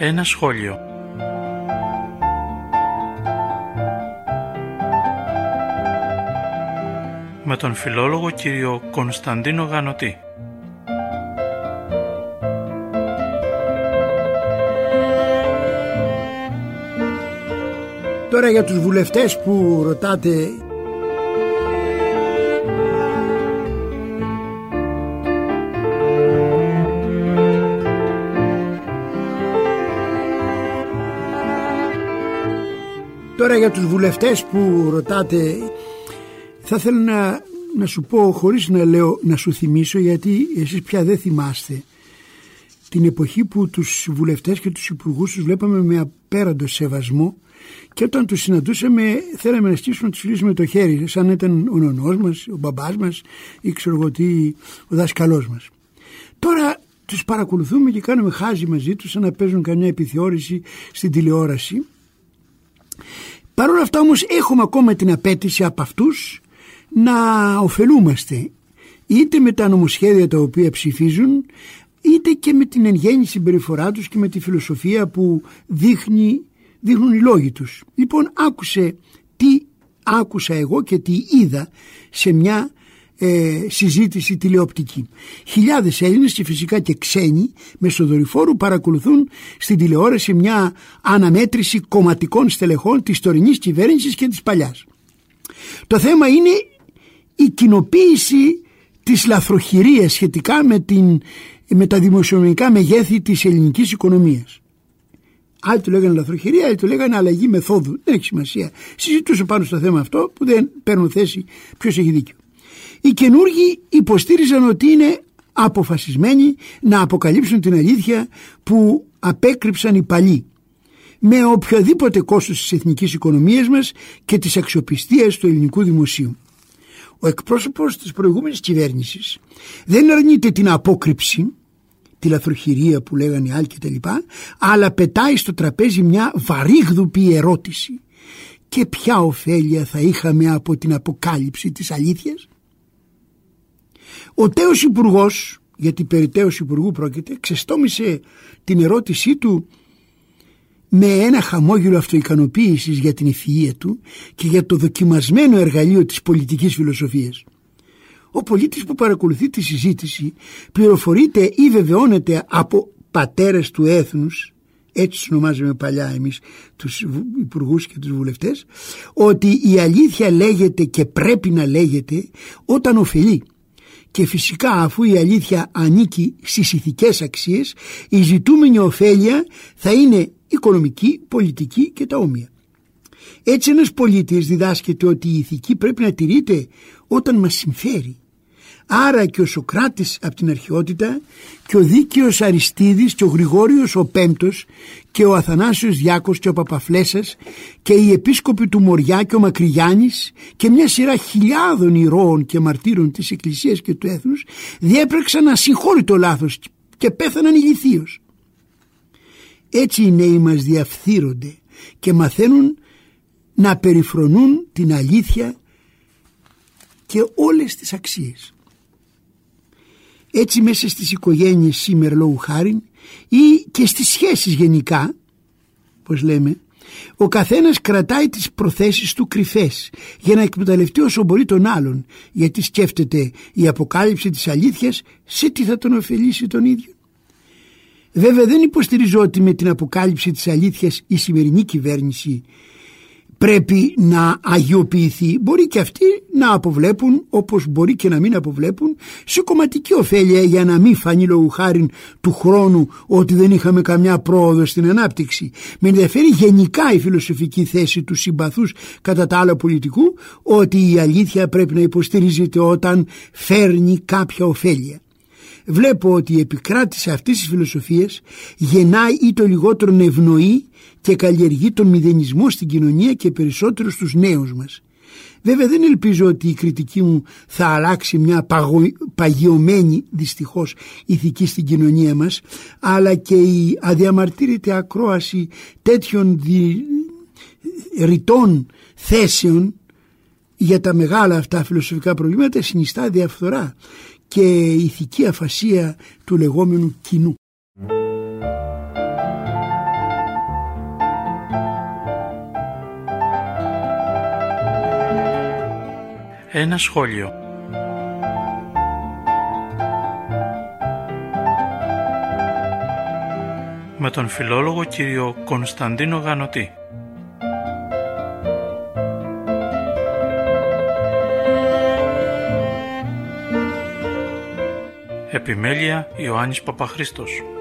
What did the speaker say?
ένα σχόλιο. Με τον φιλόλογο κύριο Κωνσταντίνο Γανωτή. Τώρα για τους βουλευτές που ρωτάτε, θα θέλω να σου πω, χωρίς να λέω να σου θυμίσω, γιατί εσείς πια δεν θυμάστε την εποχή που τους βουλευτές και τους υπουργούς τους βλέπαμε με απέραντο σεβασμό και όταν τους συναντούσαμε θέλαμε να στήσουμε να τους φιλήσουμε το χέρι σαν να ήταν ο νονός μας, ο μπαμπάς μας ή ξέρω εγώ τι, ο δάσκαλός μας. Τώρα τους παρακολουθούμε και κάνουμε χάζι μαζί τους σαν να παίζουν καμιά επιθεώρηση στην τηλεόραση. Παρ' όλα αυτά όμως έχουμε ακόμα την απέτηση από αυτούς να ωφελούμαστε είτε με τα νομοσχέδια τα οποία ψηφίζουν είτε και με την εν γέννη συμπεριφορά τους και με τη φιλοσοφία που δείχνουν οι λόγοι τους. Λοιπόν, άκουσε τι άκουσα εγώ και τι είδα σε μια συζήτηση τηλεοπτική. Χιλιάδες Έλληνες και φυσικά και ξένοι μεσοδορυφόρου παρακολουθούν στην τηλεόραση μια αναμέτρηση κομματικών στελεχών της τωρινής κυβέρνησης και της παλιάς. Το θέμα είναι η κοινοποίηση της λαθροχειρίας σχετικά με τα δημοσιονομικά μεγέθη της ελληνικής οικονομίας. Άλλοι το λέγανε λαθροχειρία, άλλοι το λέγανε αλλαγή μεθόδου. Δεν έχει σημασία. Συζητούσα πάνω στο θέμα αυτό που δεν παίρνουν θέση ποιος έχει δίκιο. Οι καινούργοι υποστήριζαν ότι είναι αποφασισμένοι να αποκαλύψουν την αλήθεια που απέκρυψαν οι παλιοί με οποιοδήποτε κόστος της εθνικής οικονομίας μας και της αξιοπιστίας του ελληνικού δημοσίου. Ο εκπρόσωπος της προηγούμενης κυβέρνησης δεν αρνείται την απόκρυψη, τη λαθροχειρία που λέγανε οι άλλοι κτλ., αλλά πετάει στο τραπέζι μια βαρύγδουπη ερώτηση. Και ποια ωφέλεια θα είχαμε από την αποκάλυψη της αλήθειας? Ο τέος υπουργός, γιατί περί τέος υπουργού πρόκειται, ξεστόμησε την ερώτησή του με ένα χαμόγελο αυτοικανοποίησης για την ευφυΐα του και για το δοκιμασμένο εργαλείο της πολιτικής φιλοσοφίας. Ο πολίτης που παρακολουθεί τη συζήτηση πληροφορείται ή βεβαιώνεται από πατέρες του έθνους, έτσι τους ονομάζαμε παλιά εμείς τους υπουργούς και τους βουλευτές, ότι η αλήθεια λέγεται και πρέπει να λέγεται όταν ωφελεί. Και φυσικά αφού η αλήθεια ανήκει στις ηθικές αξίες, η ζητούμενη ωφέλεια θα είναι οικονομική, πολιτική και τα όμοια. Έτσι ένας πολίτης διδάσκεται ότι η ηθική πρέπει να τηρείται όταν μας συμφέρει. Άρα και ο Σωκράτης από την αρχαιότητα και ο δίκαιος Αριστίδης και ο Γρηγόριος ο Πέμπτος και ο Αθανάσιος Διάκος και ο Παπαφλέσσας και οι επίσκοποι του Μοριά και ο Μακρυγιάννης και μια σειρά χιλιάδων ηρώων και μαρτύρων της Εκκλησίας και του έθνους διέπραξαν ασυγχώρητο λάθος και πέθαναν ηλιθίως. Έτσι οι νέοι μας διαφθείρονται και μαθαίνουν να περιφρονούν την αλήθεια και όλες τις αξίες. Έτσι μέσα στις οικογένειες σήμερα λόγου χάριν ή και στις σχέσεις γενικά, πως λέμε, ο καθένας κρατάει τις προθέσεις του κρυφές για να εκμεταλλευτεί όσο μπορεί τον άλλον, γιατί σκέφτεται η αποκάλυψη της αλήθειας σε τι θα τον ωφελήσει τον ίδιο. Βέβαια δεν υποστηρίζω ότι με την αποκάλυψη της αλήθειας η σημερινή κυβέρνηση πρέπει να αγιοποιηθεί. Μπορεί και αυτοί να αποβλέπουν, όπως μπορεί και να μην αποβλέπουν, σε κομματική ωφέλεια για να μην φανεί λόγου χάριν του χρόνου ότι δεν είχαμε καμιά πρόοδο στην ανάπτυξη. Με ενδιαφέρει γενικά η φιλοσοφική θέση του συμπαθούς κατά τα άλλα πολιτικού ότι η αλήθεια πρέπει να υποστηρίζεται όταν φέρνει κάποια ωφέλεια. Βλέπω ότι η επικράτηση αυτής της φιλοσοφίας γεννάει ή το λιγότερο ευνοεί και καλλιεργεί τον μηδενισμό στην κοινωνία και περισσότερο στους νέους μας. Βέβαια δεν ελπίζω ότι η κριτική μου θα αλλάξει μια παγιωμένη δυστυχώς ηθική στην κοινωνία μας, αλλά και η αδιαμαρτύρητη ακρόαση τέτοιων ρητών θέσεων για τα μεγάλα αυτά φιλοσοφικά προβλήματα συνιστά διαφθορά και ηθική αφασία του λεγόμενου κοινού. Ένα σχόλιο. Με τον φιλόλογο κύριο Κωνσταντίνο Γανωτή. Επιμέλεια Ιωάννης Παπαχρήστος.